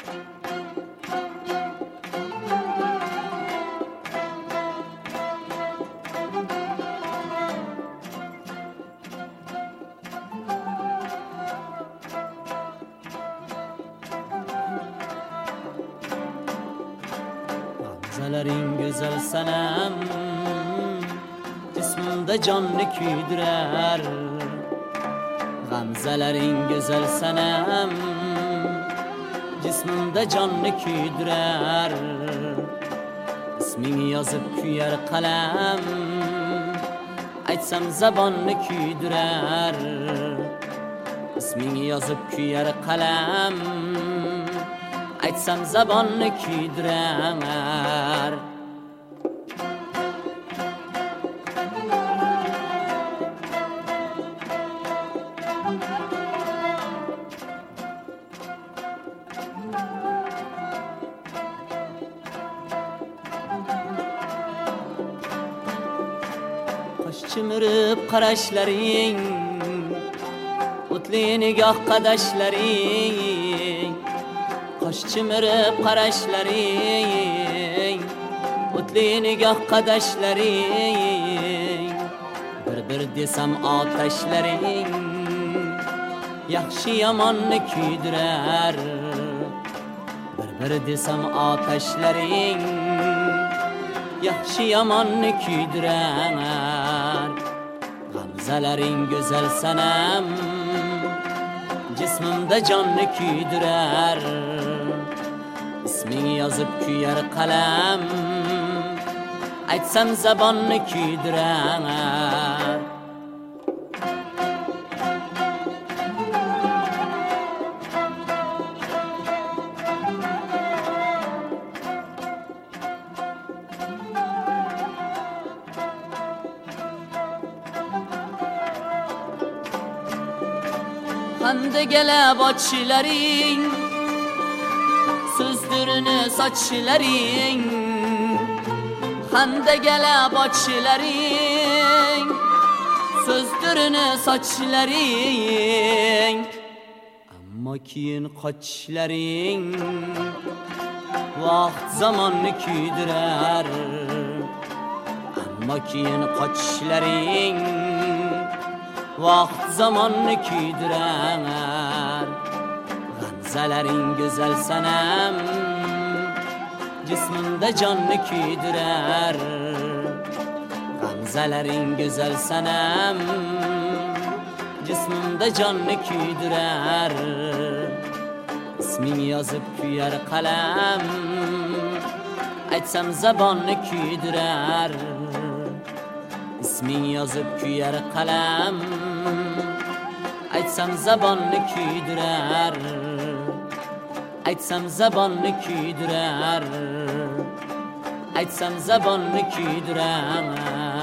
Gamzelerin güzel senem cismimde canlı küydürer. Gamzelerin güzel senem cismimde canlı küydürer. İsmini yazıp küyer kalem, aytsam zabanını küydürer. İsmini yazıp küyer kalem, aytsam zabanını küydürer. Kaş çımırıp karaşların, utli nigah kadaşların. Kaş çımırıp karaşların, utli nigah kadaşların. Bir desem ateşlerin, yaxşı yamanını küydürer. Bir desem ateşlerin, yaxşı yamanını küydürer. Gamzelerin güzel senem cismimde canlı küydürer. İsmini yazıp küyer kalem, aytsam zabanını küydürer. Hande gele başçilerin, sözdürünü saççilerin. Hande gele başçilerin, sözdürünü saççilerin. Amma kiyin kaççilerin, vakt zamanını küydürer. Amma kiyin kaççilerin, vakt zamanını küydürer. Gamzelerin güzel senem cismimde canlı küydürer. Gamzelerin güzel senem cismimde canlı küydürer. İsmini yazıp küyer kalem, aytsam zabanını küydürer. İsmini yazıp küyer kalem, aytsam zabanını küydürer. Aytsam zabanını küydürer. Aytsam zabanını küydürer.